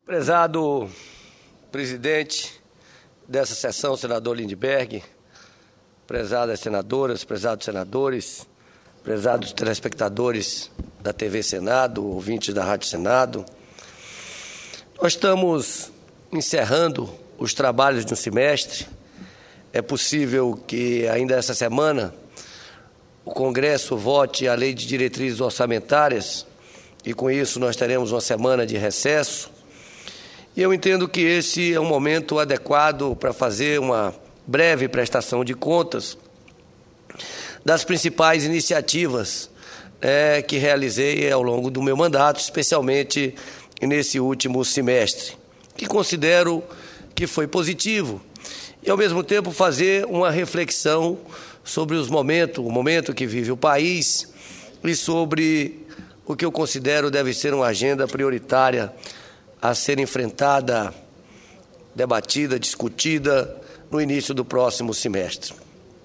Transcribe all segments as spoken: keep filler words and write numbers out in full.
Prezado presidente dessa sessão, senador Lindbergh, prezadas senadoras, prezados senadores, prezados telespectadores da T V Senado, ouvintes da Rádio Senado, nós estamos encerrando os trabalhos de um semestre. É possível que ainda essa semana o Congresso vote a Lei de Diretrizes Orçamentárias e, com isso, nós teremos uma semana de recesso. E eu entendo que esse é um momento adequado para fazer uma breve prestação de contas das principais iniciativas é, que realizei ao longo do meu mandato, especialmente nesse último semestre, que considero que foi positivo, e, ao mesmo tempo, fazer uma reflexão sobre os momentos, o momento que vive o país e sobre o que eu considero deve ser uma agenda prioritária a ser enfrentada, debatida, discutida no início do próximo semestre.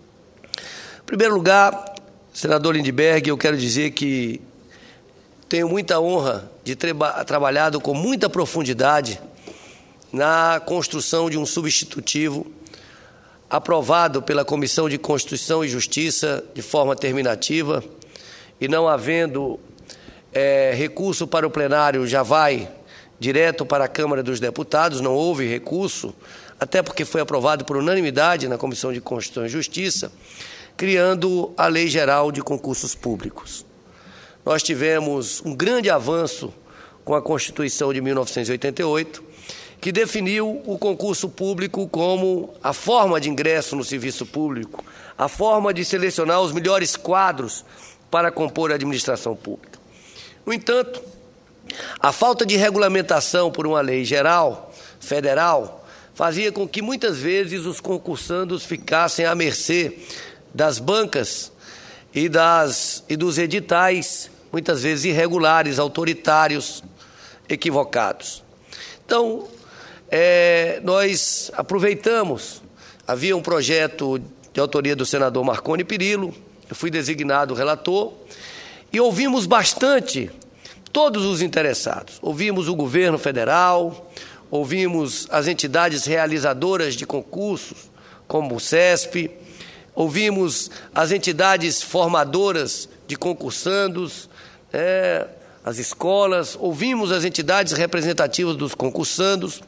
Em primeiro lugar, senador Lindbergh, eu quero dizer que tenho muita honra de ter trabalhado com muita profundidade na construção de um substitutivo aprovado pela Comissão de Constituição e Justiça de forma terminativa, e não havendo é, recurso para o plenário, já vai direto para a Câmara dos Deputados. Não houve recurso, até porque foi aprovado por unanimidade na Comissão de Constituição e Justiça, criando a Lei Geral de Concursos Públicos. Nós tivemos um grande avanço com a Constituição de mil novecentos e oitenta e oito, que definiu o concurso público como a forma de ingresso no serviço público, a forma de selecionar os melhores quadros para compor a administração pública. No entanto, a falta de regulamentação por uma lei geral, federal, fazia com que muitas vezes os concursandos ficassem à mercê das bancas e, das, e dos editais, muitas vezes irregulares, autoritários, equivocados. Então, é, nós aproveitamos, havia um projeto de autoria do senador Marconi Perillo, eu fui designado relator, e ouvimos bastante todos os interessados. Ouvimos o governo federal, ouvimos as entidades realizadoras de concursos, como o SESP, ouvimos as entidades formadoras de concursandos, é, as escolas, ouvimos as entidades representativas dos concursandos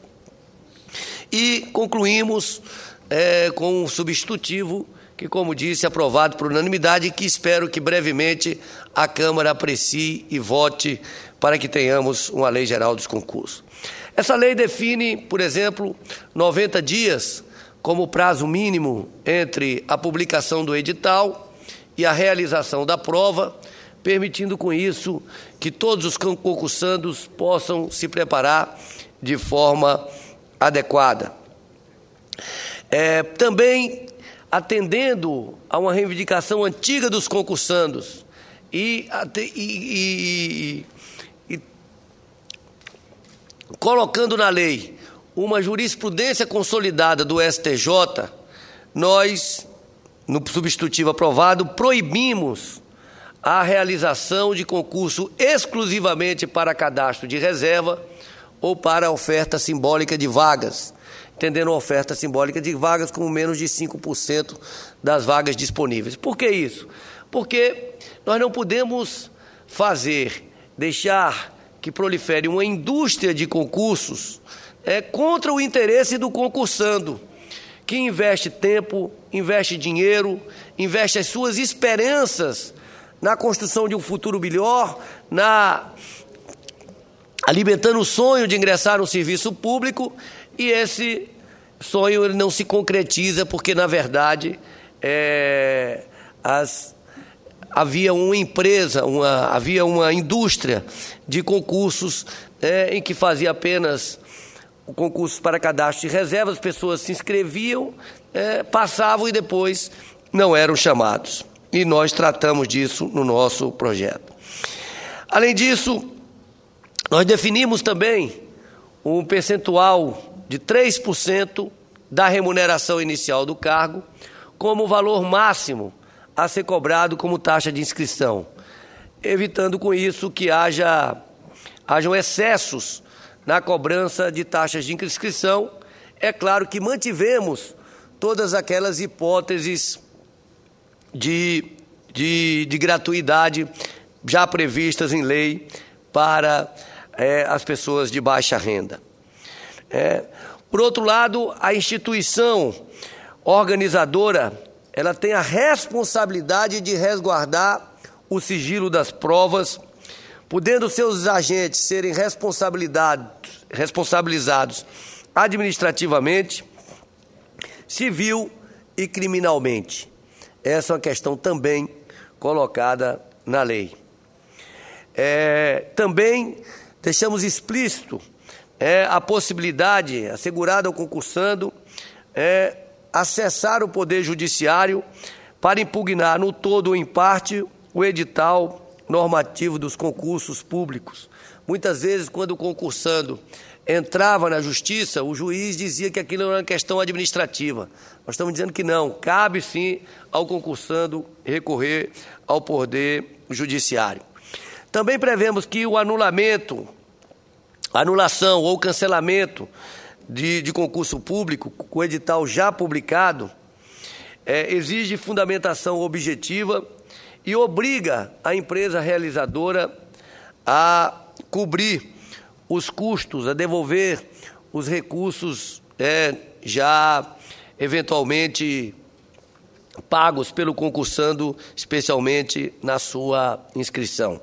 e concluímos é, com um substitutivo que, como disse, aprovado por unanimidade e que espero que brevemente a Câmara aprecie e vote para que tenhamos uma lei geral dos concursos. Essa lei define, por exemplo, noventa dias como prazo mínimo entre a publicação do edital e a realização da prova, permitindo com isso que todos os concursandos possam se preparar de forma adequada. É, também atendendo a uma reivindicação antiga dos concursandos e, e, e, e colocando na lei uma jurisprudência consolidada do S T J, nós, no substitutivo aprovado, proibimos a realização de concurso exclusivamente para cadastro de reserva ou para a oferta simbólica de vagas, entendendo a oferta simbólica de vagas como menos de cinco por cento das vagas disponíveis. Por que isso? Porque nós não podemos fazer, deixar que prolifere uma indústria de concursos é, contra o interesse do concursando, que investe tempo, investe dinheiro, investe as suas esperanças na construção de um futuro melhor, na alimentando o sonho de ingressar no serviço público, e esse sonho ele não se concretiza porque, na verdade, é, as, havia uma empresa, uma, havia uma indústria de concursos é, em que fazia apenas o concurso para cadastro de reserva, as pessoas se inscreviam, é, passavam e depois não eram chamados. E nós tratamos disso no nosso projeto. Além disso, nós definimos também um percentual de três por cento da remuneração inicial do cargo como valor máximo a ser cobrado como taxa de inscrição, evitando com isso que haja, hajam excessos na cobrança de taxas de inscrição. É claro que mantivemos todas aquelas hipóteses de, de, de gratuidade já previstas em lei para é, as pessoas de baixa renda. É, por outro lado, a instituição organizadora, ela tem a responsabilidade de resguardar o sigilo das provas, podendo seus agentes serem responsabilizados administrativamente, civil e criminalmente. Essa é uma questão também colocada na lei. É, também deixamos explícito é, a possibilidade assegurada ao concursando é, acessar o Poder Judiciário para impugnar no todo ou em parte o edital normativo dos concursos públicos. Muitas vezes, quando o concursando entrava na Justiça, o juiz dizia que aquilo era uma questão administrativa. Nós estamos dizendo que não, cabe sim ao concursando recorrer ao Poder Judiciário. Também prevemos que o anulamento, anulação ou cancelamento de, de concurso público, com o edital já publicado, é, exige fundamentação objetiva e obriga a empresa realizadora a cobrir os custos, a devolver os recursos é, já eventualmente pagos pelo concursando, especialmente na sua inscrição.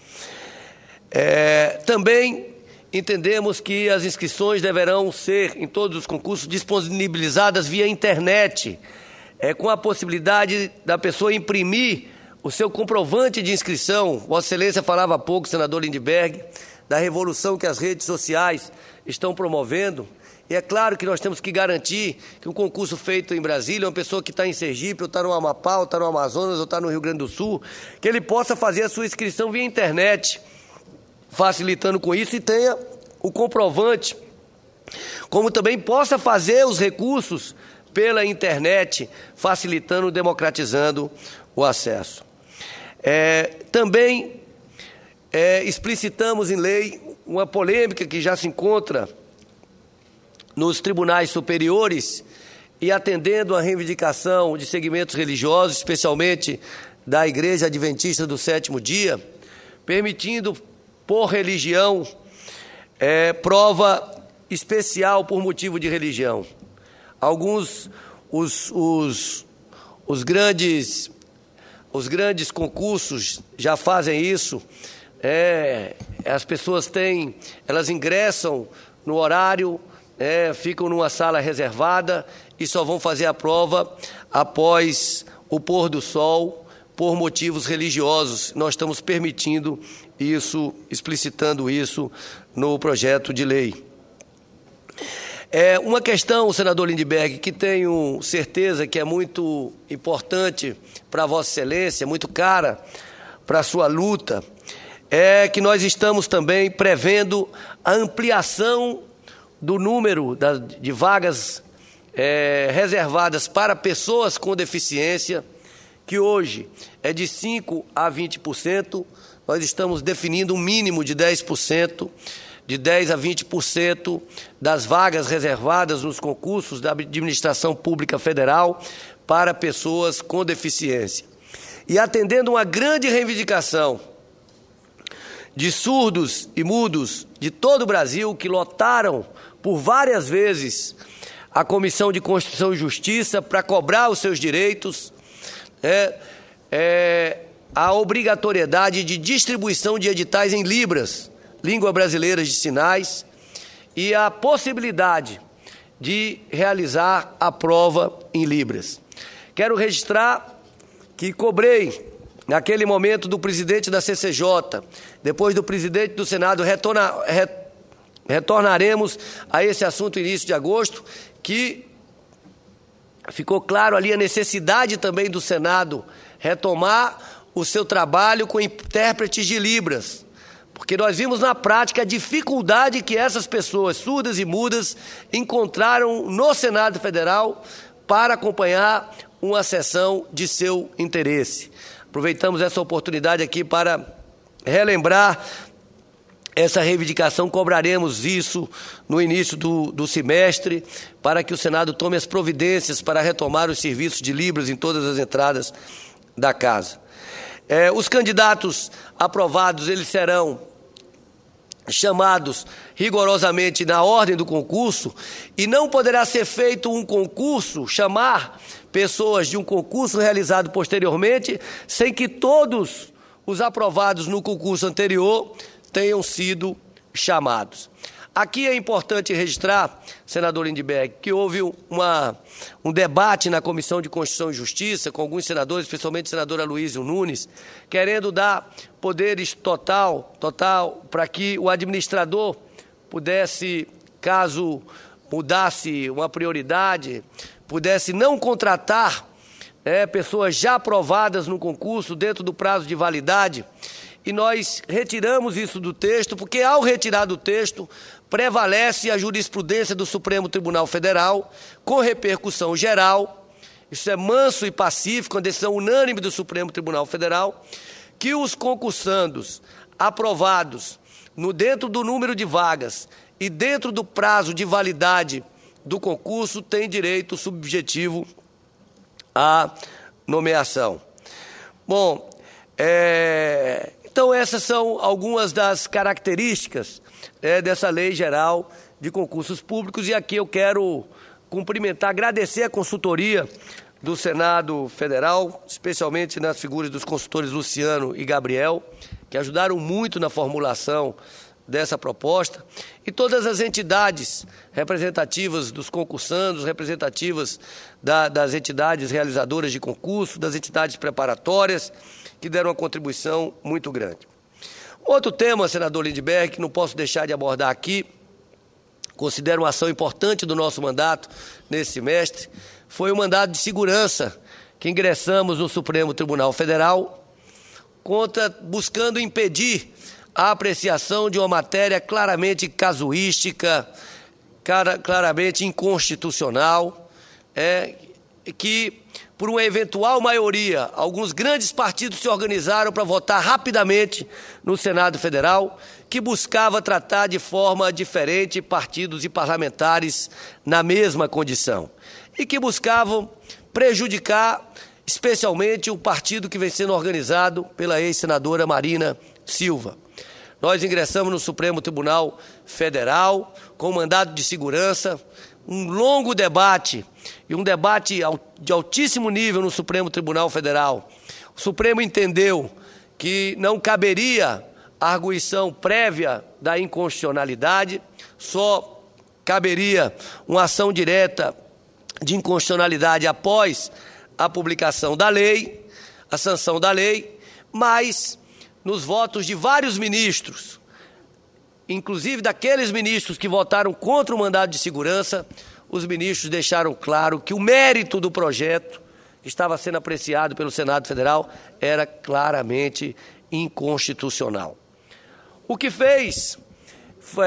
É, também entendemos que as inscrições deverão ser, em todos os concursos, disponibilizadas via internet, é, com a possibilidade da pessoa imprimir o seu comprovante de inscrição. Vossa Excelência falava há pouco, senador Lindbergh, da revolução que as redes sociais estão promovendo. E é claro que nós temos que garantir que um concurso feito em Brasília, uma pessoa que está em Sergipe, ou está no Amapá, ou está no Amazonas, ou está no Rio Grande do Sul, que ele possa fazer a sua inscrição via internet, facilitando com isso, e tenha o comprovante, como também possa fazer os recursos pela internet, facilitando, democratizando o acesso. É, também é, explicitamos em lei uma polêmica que já se encontra nos tribunais superiores e atendendo à reivindicação de segmentos religiosos, especialmente da Igreja Adventista do Sétimo Dia, permitindo por religião é, prova especial por motivo de religião. Alguns, os, os, os grandes... Os grandes concursos já fazem isso, é, as pessoas têm, elas ingressam no horário, é, ficam numa sala reservada e só vão fazer a prova após o pôr do sol, por motivos religiosos. Nós estamos permitindo isso, explicitando isso no projeto de lei. É uma questão, senador Lindbergh, que tenho certeza que é muito importante para Vossa Excelência, muito cara para a sua luta, é que nós estamos também prevendo a ampliação do número de vagas é, reservadas para pessoas com deficiência, que hoje é de cinco por cento a vinte por cento, nós estamos definindo um mínimo de dez por cento, de dez a vinte por cento das vagas reservadas nos concursos da Administração Pública Federal para pessoas com deficiência. E atendendo uma grande reivindicação de surdos e mudos de todo o Brasil, que lotaram por várias vezes a Comissão de Constituição e Justiça para cobrar os seus direitos, é, é, a obrigatoriedade de distribuição de editais em Libras, língua brasileira de sinais, e a possibilidade de realizar a prova em Libras. Quero registrar que cobrei, naquele momento, do presidente da C C J, depois do presidente do Senado, retorna, re, retornaremos a esse assunto no início de agosto, que ficou claro ali a necessidade também do Senado retomar o seu trabalho com intérpretes de Libras, porque nós vimos na prática a dificuldade que essas pessoas surdas e mudas encontraram no Senado Federal para acompanhar uma sessão de seu interesse. Aproveitamos essa oportunidade aqui para relembrar essa reivindicação, cobraremos isso no início do, do semestre, para que o Senado tome as providências para retomar os serviços de Libras em todas as entradas da Casa. É, os candidatos aprovados, eles serão chamados rigorosamente na ordem do concurso, e não poderá ser feito um concurso, chamar pessoas de um concurso realizado posteriormente, sem que todos os aprovados no concurso anterior tenham sido chamados. Aqui é importante registrar, senador Lindbergh, que houve uma, um debate na Comissão de Constituição e Justiça com alguns senadores, especialmente o senador Aloysio Nunes, querendo dar poderes total, total para que o administrador pudesse, caso mudasse uma prioridade, pudesse não contratar é, pessoas já aprovadas no concurso dentro do prazo de validade. E nós retiramos isso do texto, porque ao retirar do texto, prevalece a jurisprudência do Supremo Tribunal Federal, com repercussão geral, isso é manso e pacífico, a decisão unânime do Supremo Tribunal Federal, que os concursandos aprovados no, dentro do número de vagas e dentro do prazo de validade do concurso têm direito subjetivo à nomeação. Bom, é... Então, essas são algumas das características é, dessa Lei Geral de Concursos Públicos, e aqui eu quero cumprimentar, agradecer a consultoria do Senado Federal, especialmente nas figuras dos consultores Luciano e Gabriel, que ajudaram muito na formulação dessa proposta, e todas as entidades representativas dos concursandos, representativas da, das entidades realizadoras de concurso, das entidades preparatórias, que deram uma contribuição muito grande. Outro tema, senador Lindbergh, que não posso deixar de abordar aqui, considero uma ação importante do nosso mandato nesse semestre, foi o mandado de segurança que ingressamos no Supremo Tribunal Federal, contra, buscando impedir a apreciação de uma matéria claramente casuística, cara, claramente inconstitucional, é, que, por uma eventual maioria, alguns grandes partidos se organizaram para votar rapidamente no Senado Federal, que buscava tratar de forma diferente partidos e parlamentares na mesma condição, e que buscavam prejudicar especialmente o partido que vem sendo organizado pela ex-senadora Marina Silva. Nós ingressamos no Supremo Tribunal Federal com mandado de segurança, um longo debate, e um debate de altíssimo nível no Supremo Tribunal Federal. O Supremo entendeu que não caberia a arguição prévia da inconstitucionalidade, só caberia uma ação direta de inconstitucionalidade após a publicação da lei, a sanção da lei, mas nos votos de vários ministros, inclusive daqueles ministros que votaram contra o mandado de segurança, os ministros deixaram claro que o mérito do projeto que estava sendo apreciado pelo Senado Federal era claramente inconstitucional. O que fez, foi,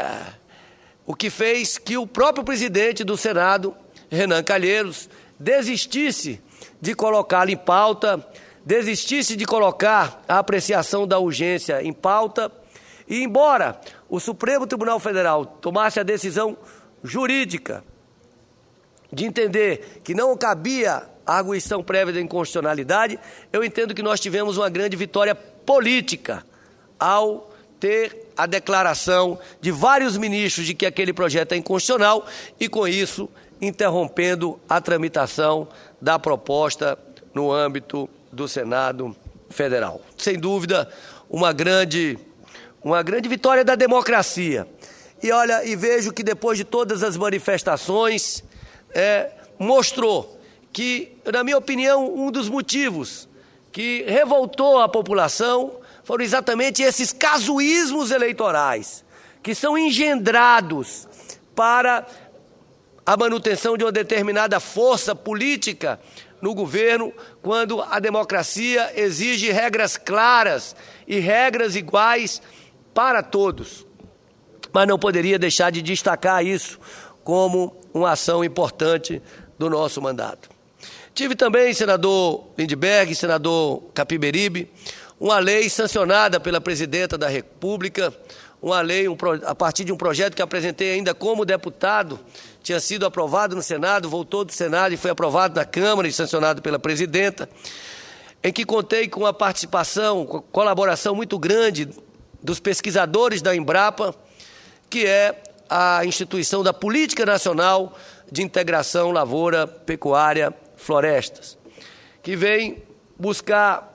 o que fez que o próprio presidente do Senado, Renan Calheiros, desistisse de colocá-lo em pauta, desistisse de colocar a apreciação da urgência em pauta, e embora o Supremo Tribunal Federal tomasse a decisão jurídica de entender que não cabia a arguição prévia da inconstitucionalidade, eu entendo que nós tivemos uma grande vitória política ao ter a declaração de vários ministros de que aquele projeto é inconstitucional e, com isso, interrompendo a tramitação da proposta no âmbito do Senado Federal. Sem dúvida, uma grande, uma grande vitória da democracia. E olha, e vejo que depois de todas as manifestações, é, mostrou que, na minha opinião, um dos motivos que revoltou a população foram exatamente esses casuísmos eleitorais, que são engendrados para a manutenção de uma determinada força política no governo, quando a democracia exige regras claras e regras iguais para todos. Mas não poderia deixar de destacar isso como uma ação importante do nosso mandato. Tive também, senador Lindbergh, senador Capiberibe, uma lei sancionada pela Presidenta da República, uma lei, um, a partir de um projeto que apresentei ainda como deputado, tinha sido aprovado no Senado, voltou do Senado e foi aprovado na Câmara e sancionado pela presidenta, em que contei com a participação, com a colaboração muito grande dos pesquisadores da Embrapa, que é a instituição da Política Nacional de Integração Lavoura, Pecuária, Florestas, que vem buscar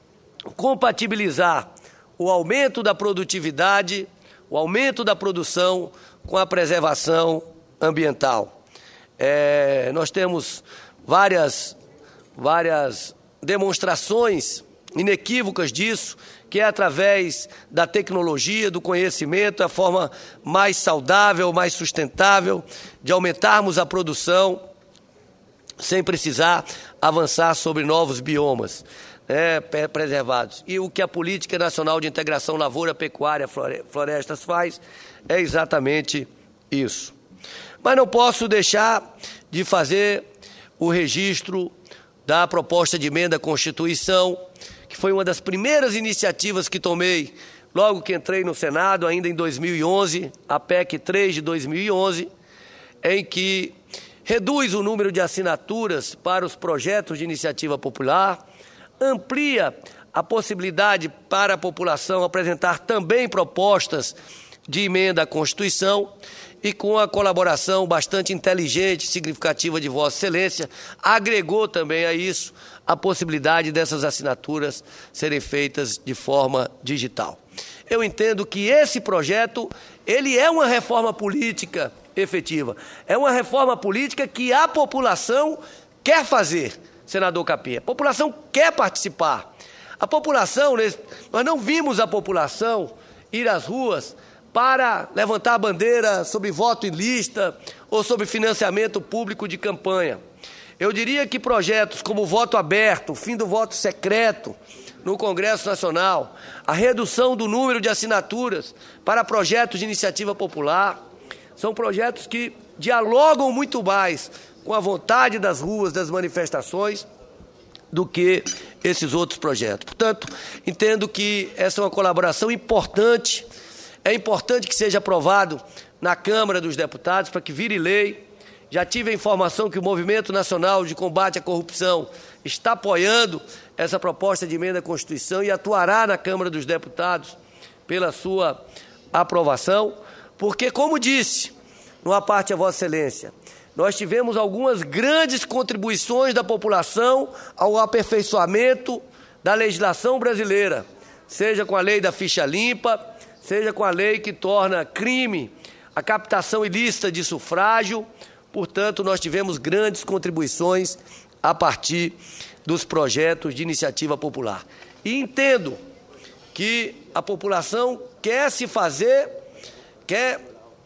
compatibilizar o aumento da produtividade, o aumento da produção com a preservação ambiental. É, nós temos várias, várias demonstrações inequívocas disso, que é através da tecnologia, do conhecimento, a forma mais saudável, mais sustentável de aumentarmos a produção sem precisar avançar sobre novos biomas, né, preservados. E o que a Política Nacional de Integração Lavoura, Pecuária, Florestas faz é exatamente isso. Mas não posso deixar de fazer o registro da proposta de emenda à Constituição, que foi uma das primeiras iniciativas que tomei logo que entrei no Senado, ainda em dois mil e onze, a P E C três de dois mil e onze, em que reduz o número de assinaturas para os projetos de iniciativa popular, amplia a possibilidade para a população apresentar também propostas de emenda à Constituição e, com a colaboração bastante inteligente e significativa de Vossa Excelência, agregou também a isso a possibilidade dessas assinaturas serem feitas de forma digital. Eu entendo que esse projeto, ele é uma reforma política efetiva, é uma reforma política que a população quer fazer, senador Capim. A população quer participar. A população, nós não vimos a população ir às ruas para levantar a bandeira sobre voto em lista ou sobre financiamento público de campanha. Eu diria que projetos como o voto aberto, o fim do voto secreto no Congresso Nacional, a redução do número de assinaturas para projetos de iniciativa popular, são projetos que dialogam muito mais com a vontade das ruas, das manifestações, do que esses outros projetos. Portanto, entendo que essa é uma colaboração importante. É importante que seja aprovado na Câmara dos Deputados para que vire lei. Já tive a informação que o Movimento Nacional de Combate à Corrupção está apoiando essa proposta de emenda à Constituição e atuará na Câmara dos Deputados pela sua aprovação, porque, como disse, numa parte a Vossa Excelência, nós tivemos algumas grandes contribuições da população ao aperfeiçoamento da legislação brasileira, seja com a lei da ficha limpa, seja com a lei que torna crime a captação ilícita de sufrágio. Portanto, nós tivemos grandes contribuições a partir dos projetos de iniciativa popular. E entendo que a população quer se fazer, quer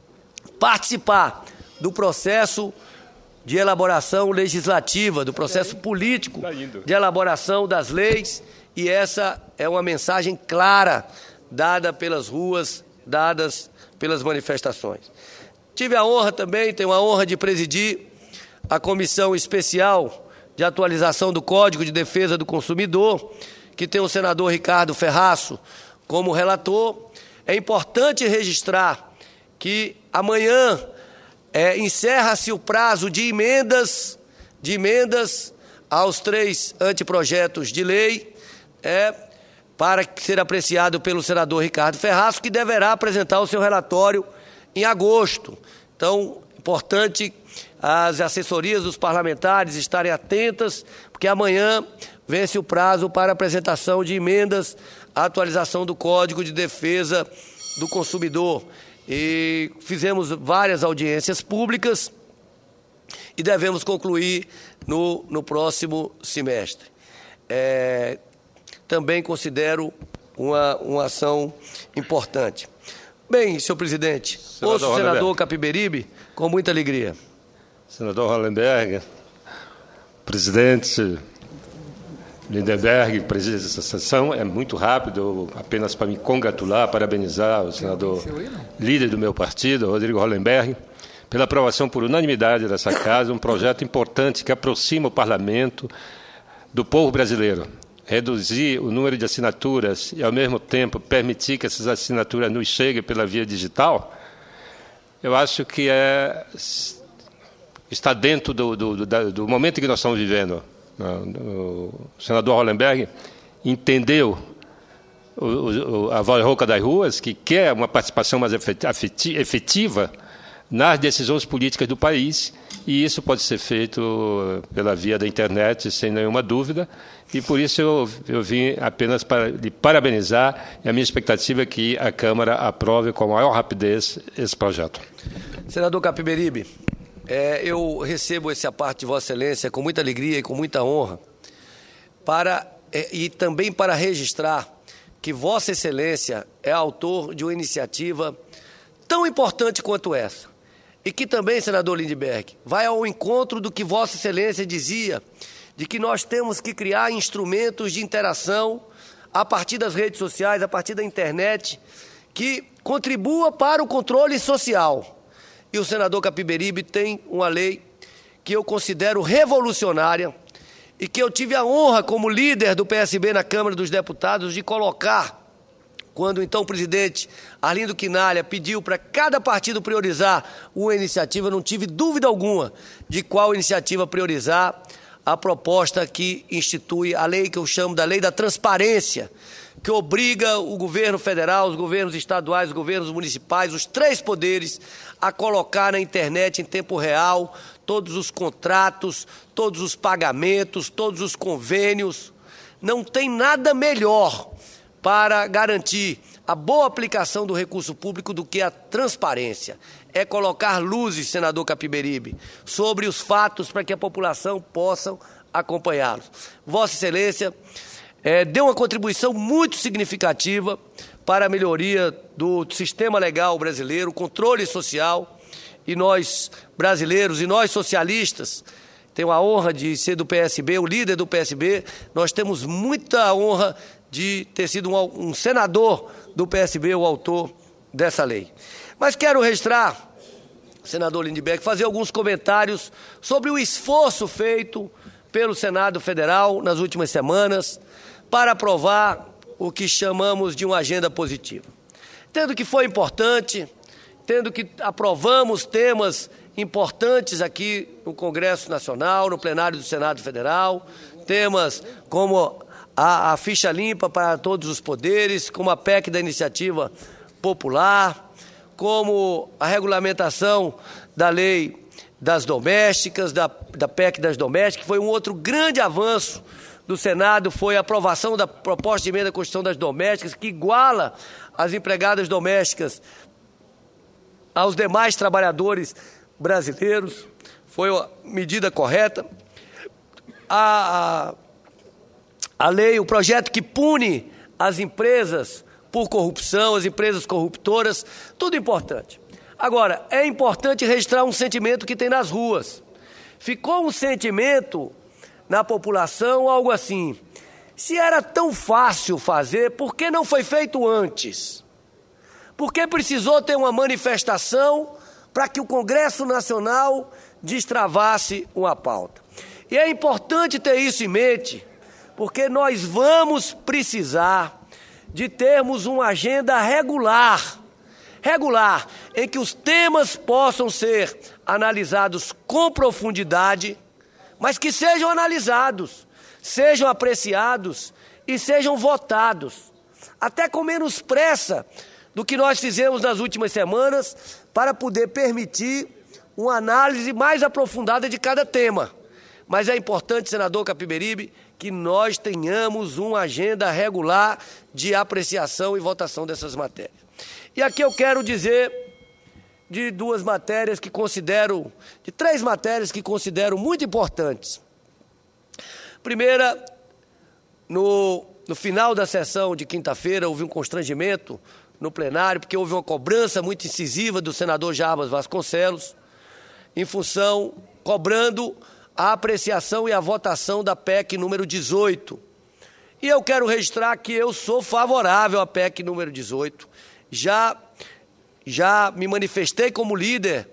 participar do processo de elaboração legislativa, do processo político de elaboração das leis, e essa é uma mensagem clara dada pelas ruas, dadas pelas manifestações. Tive a honra também, tenho a honra de presidir a Comissão Especial de Atualização do Código de Defesa do Consumidor, que tem o senador Ricardo Ferraço como relator. É importante registrar que amanhã é, encerra-se o prazo de emendas, de emendas aos três anteprojetos de lei, é, para ser apreciado pelo senador Ricardo Ferraço, que deverá apresentar o seu relatório em agosto. Então, importante as assessorias dos parlamentares estarem atentas, porque amanhã vence o prazo para apresentação de emendas à atualização do Código de Defesa do Consumidor. E fizemos várias audiências públicas e devemos concluir no, no próximo semestre. É, também considero uma, uma ação importante. Bem, senhor presidente, senador ouço o senador Capiberibe com muita alegria. Senador Hollenberg, presidente Lindenberg, presidente dessa sessão, é muito rápido, apenas para me congratular, parabenizar o senador líder do meu partido, Rodrigo Hollenberg, pela aprovação por unanimidade dessa casa, um projeto importante que aproxima o parlamento do povo brasileiro. reduzir o número de assinaturas e, ao mesmo tempo, permitir que essas assinaturas nos cheguem pela via digital, eu acho que é, está dentro do, do, do, do momento que nós estamos vivendo. O senador Hollenberg entendeu o, o, a voz rouca das ruas, que quer uma participação mais efetiva nas decisões políticas do país, e isso pode ser feito pela via da internet, sem nenhuma dúvida, e por isso eu, eu vim apenas para lhe parabenizar, e a minha expectativa é que a Câmara aprove com a maior rapidez esse projeto. Senador Capiberibe, é, eu recebo essa parte de Vossa Excelência com muita alegria e com muita honra, para, é, e também para registrar que Vossa Excelência é autor de uma iniciativa tão importante quanto essa, e que também, senador Lindbergh, vai ao encontro do que Vossa Excelência dizia, de que nós temos que criar instrumentos de interação a partir das redes sociais, a partir da internet, que contribua para o controle social. E o senador Capiberibe tem uma lei que eu considero revolucionária e que eu tive a honra, como líder do P S B na Câmara dos Deputados, de colocar, quando então o presidente Arlindo Quinalha pediu para cada partido priorizar uma iniciativa, não tive dúvida alguma de qual iniciativa priorizar, a proposta que institui a lei que eu chamo da Lei da Transparência, que obriga o governo federal, os governos estaduais, os governos municipais, os três poderes, a colocar na internet em tempo real todos os contratos, todos os pagamentos, todos os convênios. Não tem nada melhor para garantir a boa aplicação do recurso público do que a transparência. É colocar luzes, senador Capiberibe, sobre os fatos para que a população possa acompanhá-los. Vossa Excelência é, deu uma contribuição muito significativa para a melhoria do sistema legal brasileiro, o controle social, e nós brasileiros e nós socialistas, tenho a honra de ser do P S B, o líder do P S B, nós temos muita honra de ter sido um, um senador do P S B, o autor dessa lei. Mas quero registrar, senador Lindbergh, fazer alguns comentários sobre o esforço feito pelo Senado Federal nas últimas semanas para aprovar o que chamamos de uma agenda positiva. Tendo que foi importante, tendo que aprovamos temas importantes aqui no Congresso Nacional, no plenário do Senado Federal, temas como a, a ficha limpa para todos os poderes, como a P E C da Iniciativa Popular, como a regulamentação da lei das domésticas, da, da P E C das domésticas, que foi um outro grande avanço do Senado, foi a aprovação da proposta de emenda à Constituição das domésticas, que iguala as empregadas domésticas aos demais trabalhadores brasileiros, foi uma medida correta. A, a, a lei, o projeto que pune as empresas por corrupção, as empresas corruptoras, tudo importante. Agora, é importante registrar um sentimento que tem nas ruas. Ficou um sentimento na população, algo assim: se era tão fácil fazer, por que não foi feito antes? Por que precisou ter uma manifestação para que o Congresso Nacional destravasse uma pauta? E é importante ter isso em mente, porque nós vamos precisar de termos uma agenda regular, regular, em que os temas possam ser analisados com profundidade, mas que sejam analisados, sejam apreciados e sejam votados, até com menos pressa do que nós fizemos nas últimas semanas, para poder permitir uma análise mais aprofundada de cada tema. Mas é importante, senador Capiberibe, que nós tenhamos uma agenda regular de apreciação e votação dessas matérias. E aqui eu quero dizer de duas matérias que considero, de três matérias que considero muito importantes. Primeira, no, no final da sessão de quinta-feira, houve um constrangimento no plenário, porque houve uma cobrança muito incisiva do senador Jarbas Vasconcelos, em função, cobrando a apreciação e a votação da P E C número dezoito. E eu quero registrar que eu sou favorável à P E C número dezoito. Já, já me manifestei como líder,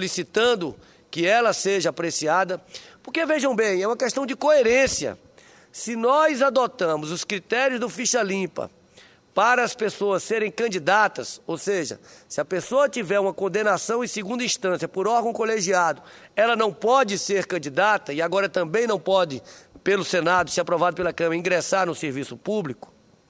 solicitando que ela seja apreciada, porque, vejam bem, é uma questão de coerência. se nós adotamos os critérios do Ficha Limpa para as pessoas serem candidatas, ou seja, se a pessoa tiver uma condenação em segunda instância por órgão colegiado, ela não pode ser candidata e agora também não pode, pelo Senado, se aprovado pela Câmara, ingressar no serviço público,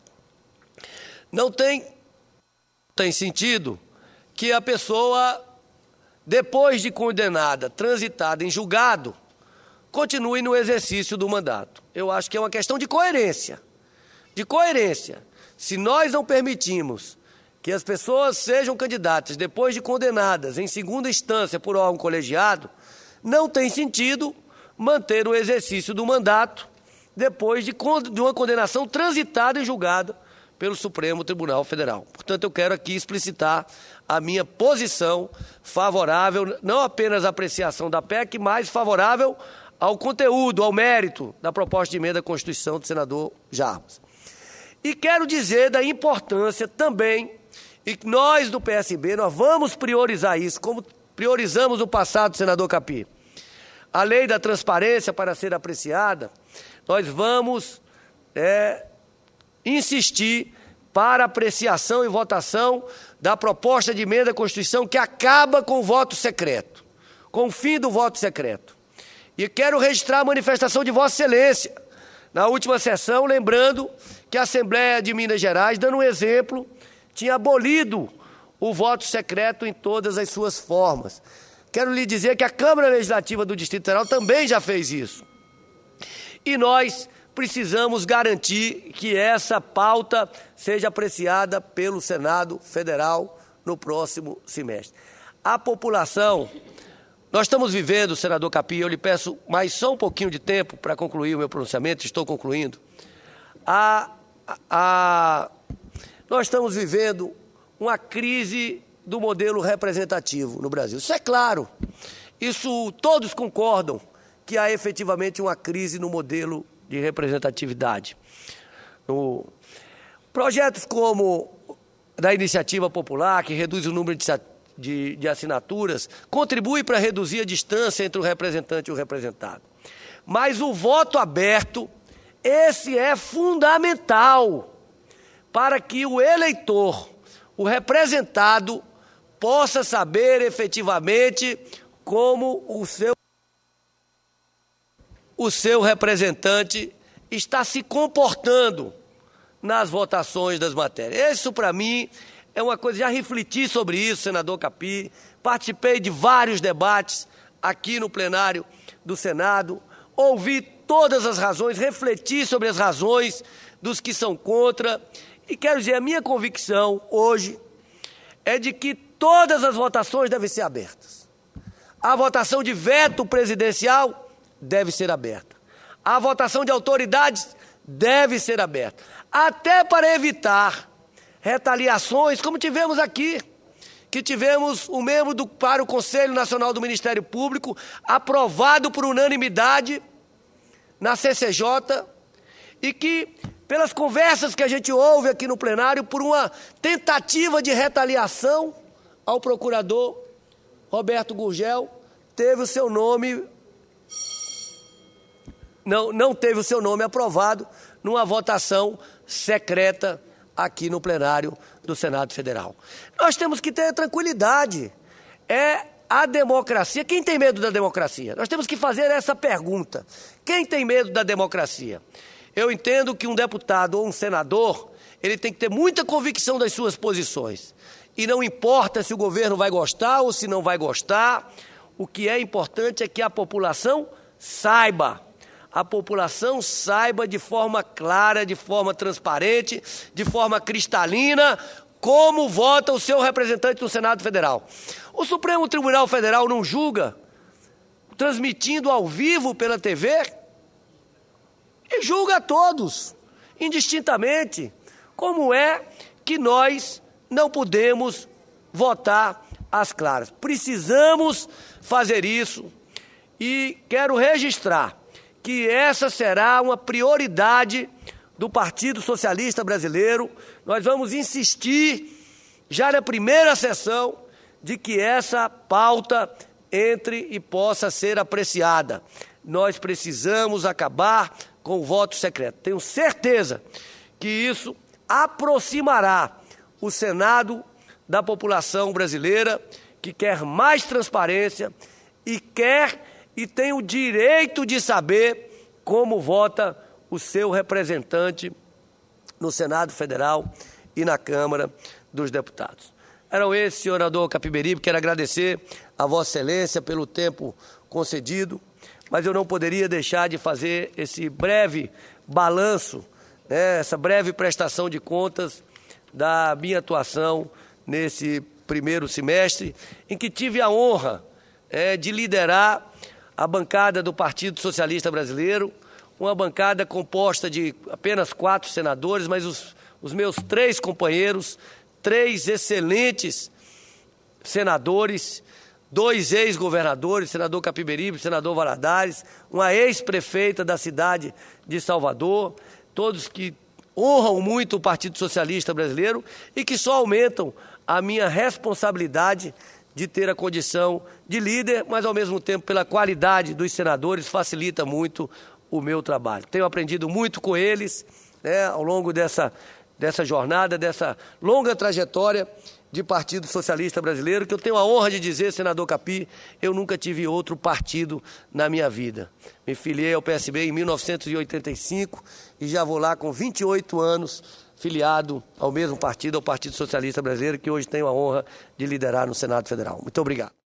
não tem, tem sentido que a pessoa, depois de condenada, transitada em julgado, continue no exercício do mandato. Eu acho que é uma questão de coerência. De coerência. Se nós não permitimos que as pessoas sejam candidatas depois de condenadas em segunda instância por órgão colegiado, não tem sentido manter o exercício do mandato depois de, de uma condenação transitada e julgada pelo Supremo Tribunal Federal. Portanto, eu quero aqui explicitar a minha posição favorável, não apenas à apreciação da P E C, mas favorável ao conteúdo, ao mérito da proposta de emenda à Constituição do senador Jarbas. E quero dizer da importância também, e que nós do P S B, nós vamos priorizar isso, como priorizamos no passado, senador Capi. A lei da transparência para ser apreciada, nós vamos é, insistir para apreciação e votação da proposta de emenda à Constituição que acaba com o voto secreto, com o fim do voto secreto. E quero registrar a manifestação de Vossa Excelência na última sessão, lembrando que a Assembleia de Minas Gerais, dando um exemplo, tinha abolido o voto secreto em todas as suas formas. Quero lhe dizer que a Câmara Legislativa do Distrito Federal também já fez isso. E nós precisamos garantir que essa pauta seja apreciada pelo Senado Federal no próximo semestre. A população... Nós estamos vivendo, senador Capi, eu lhe peço mais só um pouquinho de tempo para concluir o meu pronunciamento, estou concluindo. A, a, a, nós estamos vivendo uma crise do modelo representativo no Brasil. Isso é claro, isso todos concordam que há efetivamente uma crise no modelo de representatividade. No, projetos como da Iniciativa Popular, que reduz o número de De, de assinaturas, contribui para reduzir a distância entre o representante e o representado. Mas o voto aberto, esse é fundamental para que o eleitor, o representado, possa saber efetivamente como o seu, o seu representante está se comportando nas votações das matérias. Isso, para mim, é uma coisa, já refleti sobre isso, senador Capi, participei de vários debates aqui no plenário do Senado, ouvi todas as razões, refleti sobre as razões dos que são contra, e quero dizer, a minha convicção hoje é de que todas as votações devem ser abertas. A votação de veto presidencial deve ser aberta. A votação de autoridades deve ser aberta, até para evitar retaliações, como tivemos aqui, que tivemos um membro do, para o Conselho Nacional do Ministério Público, aprovado por unanimidade na C C J, e que, pelas conversas que a gente ouve aqui no plenário, por uma tentativa de retaliação ao procurador Roberto Gurgel, teve o seu nome, não, não teve o seu nome aprovado numa votação secreta aqui no plenário do Senado Federal. Nós temos que ter tranquilidade. É a democracia. Quem tem medo da democracia? Nós temos que fazer essa pergunta. Quem tem medo da democracia? Eu entendo que um deputado ou um senador, ele tem que ter muita convicção das suas posições. E não importa se o governo vai gostar ou se não vai gostar, o que é importante é que a população saiba. A população saiba de forma clara, de forma transparente, de forma cristalina, como vota o seu representante no Senado Federal. O Supremo Tribunal Federal não julga, transmitindo ao vivo pela T V, e julga a todos, indistintamente, como é que nós não podemos votar às claras. Precisamos fazer isso e quero registrar que essa será uma prioridade do Partido Socialista Brasileiro. Nós vamos insistir, já na primeira sessão, de que essa pauta entre e possa ser apreciada. Nós precisamos acabar com o voto secreto. Tenho certeza que isso aproximará o Senado da população brasileira, que quer mais transparência e quer e tem o direito de saber como vota o seu representante no Senado Federal e na Câmara dos Deputados. Eram esses, senador Capiberibe, quero agradecer a Vossa Excelência pelo tempo concedido, mas eu não poderia deixar de fazer esse breve balanço, né, essa breve prestação de contas da minha atuação nesse primeiro semestre, em que tive a honra é, de liderar a bancada do Partido Socialista Brasileiro, uma bancada composta de apenas quatro senadores, mas os, os meus três companheiros, três excelentes senadores, dois ex-governadores, senador Capiberibe, senador Valadares, uma ex-prefeita da cidade de Salvador, todos que honram muito o Partido Socialista Brasileiro e que só aumentam a minha responsabilidade de ter a condição de líder, mas ao mesmo tempo pela qualidade dos senadores facilita muito o meu trabalho. Tenho aprendido muito com eles, né, ao longo dessa, dessa jornada, dessa longa trajetória de Partido Socialista Brasileiro, que eu tenho a honra de dizer, senador Capi, eu nunca tive outro partido na minha vida. Me filiei ao P S B em mil novecentos e oitenta e cinco e já vou lá com vinte e oito anos filiado ao mesmo partido, ao Partido Socialista Brasileiro, que hoje tenho a honra de liderar no Senado Federal. Muito obrigado.